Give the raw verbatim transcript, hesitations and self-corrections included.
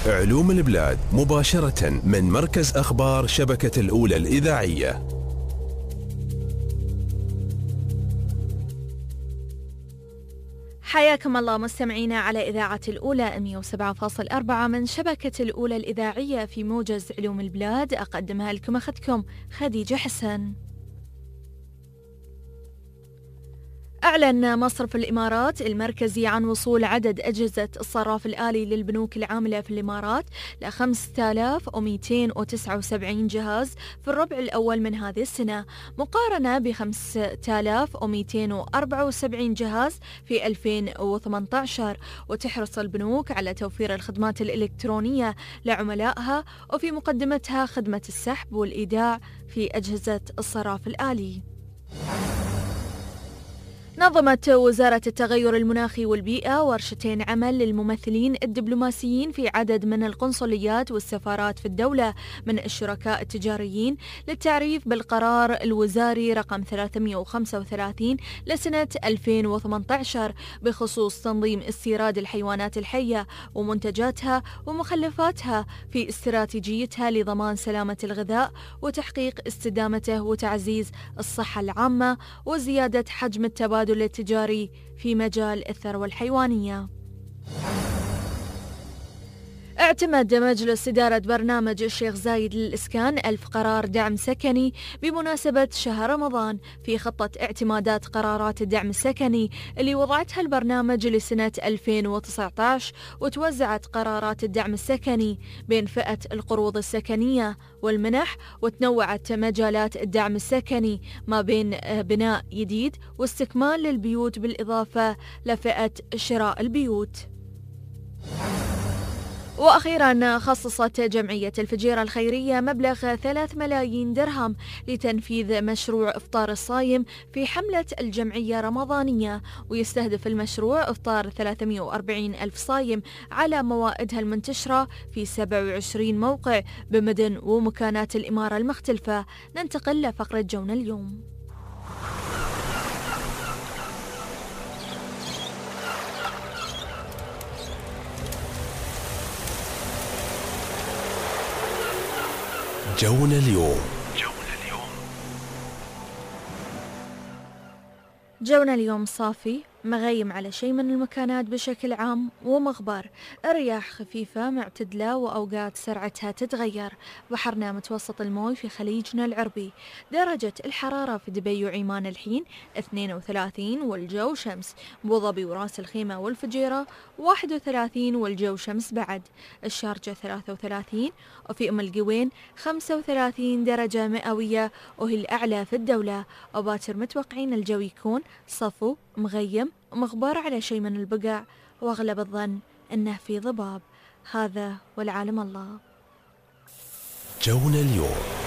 علوم البلاد مباشرة من مركز أخبار شبكة الأولى الإذاعية. حياكم الله مستمعينا على إذاعة الأولى مئة وسبعة فاصلة أربعة من شبكة الأولى الإذاعية في موجز علوم البلاد، أقدمها لكم أختكم خديجة حسن. أعلن مصرف الإمارات المركزي عن وصول عدد أجهزة الصراف الآلي للبنوك العاملة في الإمارات ل خمسة آلاف ومئتين وتسعة وسبعين جهاز في الربع الأول من هذه السنة، مقارنة ب خمسة آلاف ومئتين وأربعة وسبعين جهاز في ألفين وثمانية عشر. وتحرص البنوك على توفير الخدمات الإلكترونية لعملائها، وفي مقدمتها خدمة السحب والإيداع في أجهزة الصراف الآلي. نظمت وزارة التغير المناخي والبيئة ورشتين عمل للممثلين الدبلوماسيين في عدد من القنصليات والسفارات في الدولة من الشركاء التجاريين للتعريف بالقرار الوزاري رقم ثلاثمئة وخمسة وثلاثين لسنة ألفين وثمانية عشر بخصوص تنظيم استيراد الحيوانات الحية ومنتجاتها ومخلفاتها في استراتيجيتها لضمان سلامة الغذاء وتحقيق استدامته وتعزيز الصحة العامة وزيادة حجم التبادل التجاري في مجال الثروة الحيوانية. اعتمد مجلس إدارة برنامج الشيخ زايد للإسكان ألف قرار دعم سكني بمناسبة شهر رمضان في خطة اعتمادات قرارات الدعم السكني اللي وضعتها البرنامج لسنة ألفين وتسعة عشر، وتوزعت قرارات الدعم السكني بين فئة القروض السكنية والمنح، وتنوعت مجالات الدعم السكني ما بين بناء جديد واستكمال للبيوت بالإضافة لفئة شراء البيوت. وأخيرا خصصت جمعية الفجيرة الخيرية مبلغ ثلاث ملايين درهم لتنفيذ مشروع إفطار الصايم في حملة الجمعية رمضانية، ويستهدف المشروع إفطار ثلاثمئة وأربعين ألف صايم على موائدها المنتشرة في سبعة وعشرين موقع بمدن ومكانات الإمارة المختلفة. ننتقل لفقرة جونا اليوم. جونا اليوم. جونا اليوم صافي، مغيم على شيء من المكانات بشكل عام ومغبر، الرياح خفيفة معتدلة وأوقات سرعتها تتغير، بحرنا متوسط الموي في خليجنا العربي. درجة الحرارة في دبي وعمان الحين اثنين وثلاثين والجو شمس، بوظبي وراس الخيمة والفجيرة واحد وثلاثين والجو شمس بعد، الشارجة ثلاثة وثلاثين، وفي أم القوين خمسة وثلاثين درجة مئوية وهي الأعلى في الدولة. وباكر متوقعين الجو يكون صفو مغيم ومغبار على شيء من البقع، واغلب الظن انه في ضباب. هذا والعالم الله. جونا اليوم.